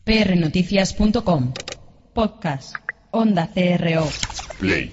prnoticias.com. Podcast. Onda CRO. Play.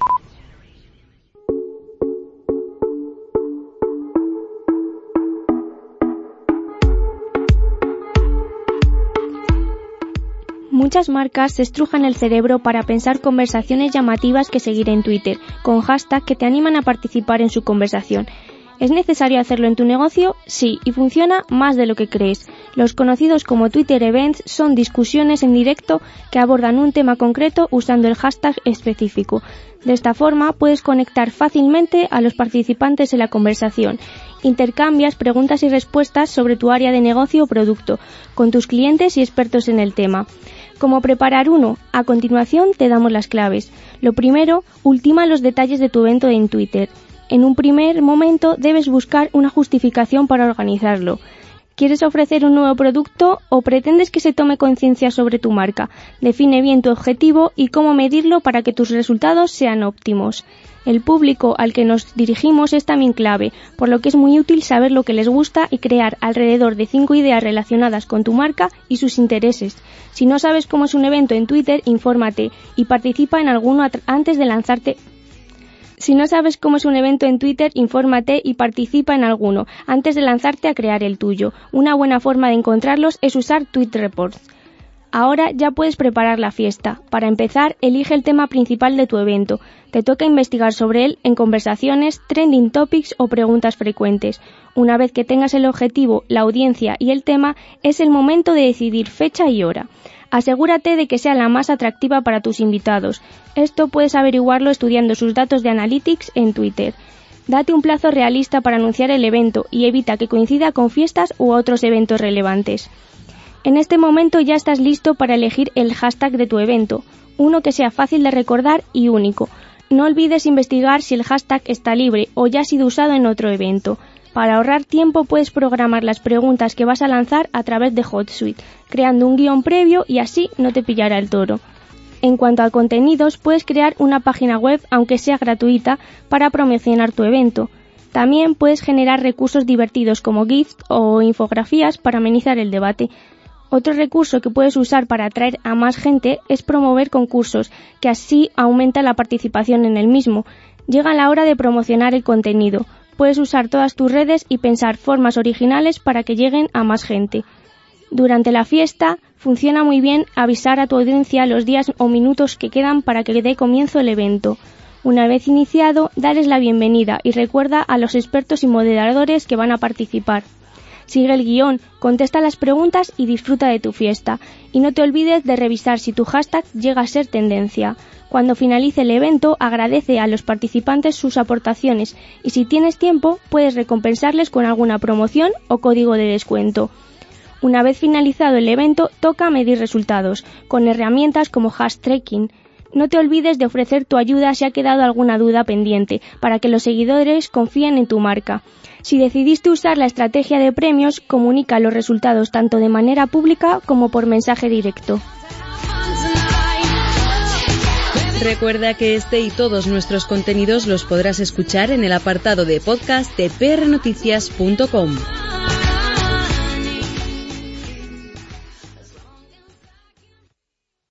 Muchas marcas se estrujan el cerebro para pensar conversaciones llamativas que seguir en Twitter, con hashtags que te animan a participar en su conversación. ¿Es necesario hacerlo en tu negocio? Sí, y funciona más de lo que crees. Los conocidos como Twitter Events son discusiones en directo que abordan un tema concreto usando el hashtag específico. De esta forma puedes conectar fácilmente a los participantes en la conversación. Intercambias preguntas y respuestas sobre tu área de negocio o producto con tus clientes y expertos en el tema. ¿Cómo preparar uno? A continuación te damos las claves. Lo primero, ultima los detalles de tu evento en Twitter. En un primer momento debes buscar una justificación para organizarlo. ¿Quieres ofrecer un nuevo producto o pretendes que se tome conciencia sobre tu marca? Define bien tu objetivo y cómo medirlo para que tus resultados sean óptimos. El público al que nos dirigimos es también clave, por lo que es muy útil saber lo que les gusta y crear alrededor de 5 ideas relacionadas con tu marca y sus intereses. Si no sabes cómo es un evento en Twitter, infórmate y participa en alguno antes de lanzarte. Si no sabes cómo es un evento en Twitter, infórmate y participa en alguno antes de lanzarte a crear el tuyo. Una buena forma de encontrarlos es usar TweetReports. Ahora ya puedes preparar la fiesta. Para empezar, elige el tema principal de tu evento. Te toca investigar sobre él en conversaciones, trending topics o preguntas frecuentes. Una vez que tengas el objetivo, la audiencia y el tema, es el momento de decidir fecha y hora. Asegúrate de que sea la más atractiva para tus invitados. Esto puedes averiguarlo estudiando sus datos de Analytics en Twitter. Date un plazo realista para anunciar el evento y evita que coincida con fiestas u otros eventos relevantes. En este momento ya estás listo para elegir el hashtag de tu evento, uno que sea fácil de recordar y único. No olvides investigar si el hashtag está libre o ya ha sido usado en otro evento. Para ahorrar tiempo puedes programar las preguntas que vas a lanzar a través de HotSuite, creando un guión previo y así no te pillará el toro. En cuanto a contenidos, puedes crear una página web, aunque sea gratuita, para promocionar tu evento. También puedes generar recursos divertidos como GIFs o infografías para amenizar el debate. Otro recurso que puedes usar para atraer a más gente es promover concursos, que así aumenta la participación en el mismo. Llega la hora de promocionar el contenido. Puedes usar todas tus redes y pensar formas originales para que lleguen a más gente. Durante la fiesta, funciona muy bien avisar a tu audiencia los días o minutos que quedan para que dé comienzo el evento. Una vez iniciado, dales la bienvenida y recuerda a los expertos y moderadores que van a participar. Sigue el guión, contesta las preguntas y disfruta de tu fiesta. Y no te olvides de revisar si tu hashtag llega a ser tendencia. Cuando finalice el evento, agradece a los participantes sus aportaciones y si tienes tiempo, puedes recompensarles con alguna promoción o código de descuento. Una vez finalizado el evento, toca medir resultados, con herramientas como Hashtracking. No te olvides de ofrecer tu ayuda si ha quedado alguna duda pendiente, para que los seguidores confíen en tu marca. Si decidiste usar la estrategia de premios, comunica los resultados tanto de manera pública como por mensaje directo. Recuerda que este y todos nuestros contenidos los podrás escuchar en el apartado de podcast de prnoticias.com.